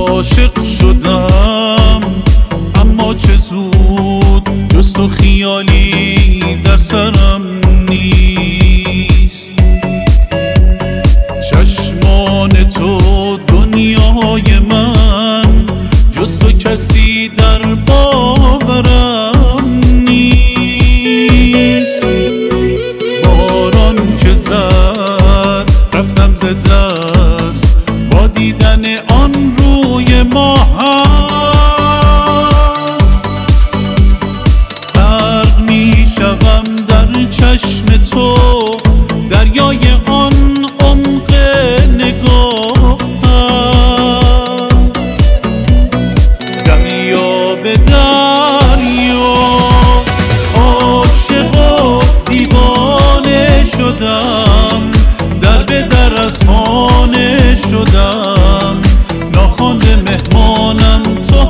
عاشق شدم اما چه زود، جز تو خیالی در سرم نیست. چشمان تو دنیای من، جز تو کسی در باورم نیست. باران که زد رفتم ز دست، با دیدن آن روی ماهت غرق می شوم در چشم تو، دریای آن عمق نگاهت. دریا به دریا عاشق و دیوانه شدم، در به در از خانه شدم. ناخوانده مهمانم تو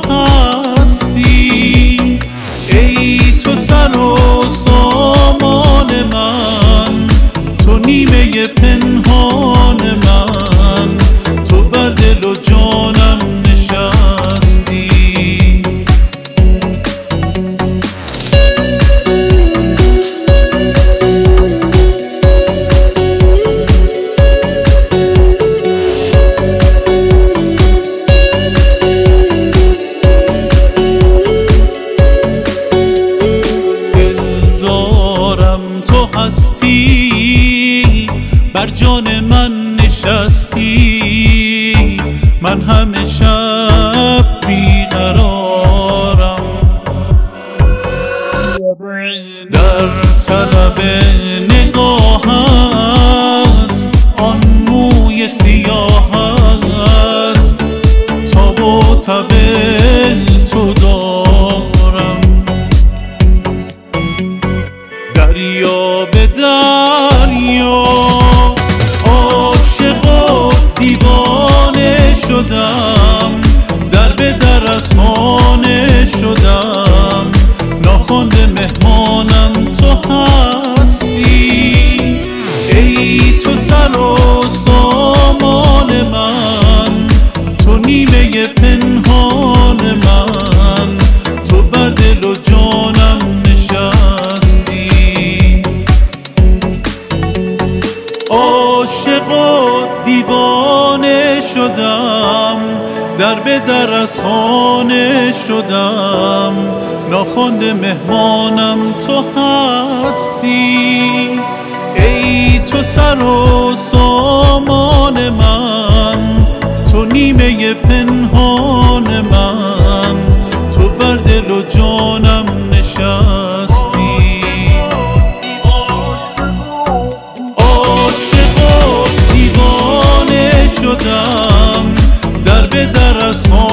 هستی، ای تو سر و سامان من، تو نیمه پنهان من، تو بر دل و جانم نشستی. بر جان من نشستی، من همه شب بیقرارم. در طلب نگاهت، آن موی سیاهت، تاب و تب تو دارم. دریا به دریا عاشق و دیوانه شدم، در به در از خانه شدم. ناخوانده مهمانم تو هستی، ای تو سر و سامان من، تو نیمه پنهان من، تو بر دل و جانم نشستی. عاشق و دیوانه شدم، در به در از خانه شدم. ناخوانده مهمانم تو هستی، ای تو سر و سامان من، تو نیمه پنهان من، تو بر دل و جانم نشستی. عاشق و دیوانه شدم، در به در از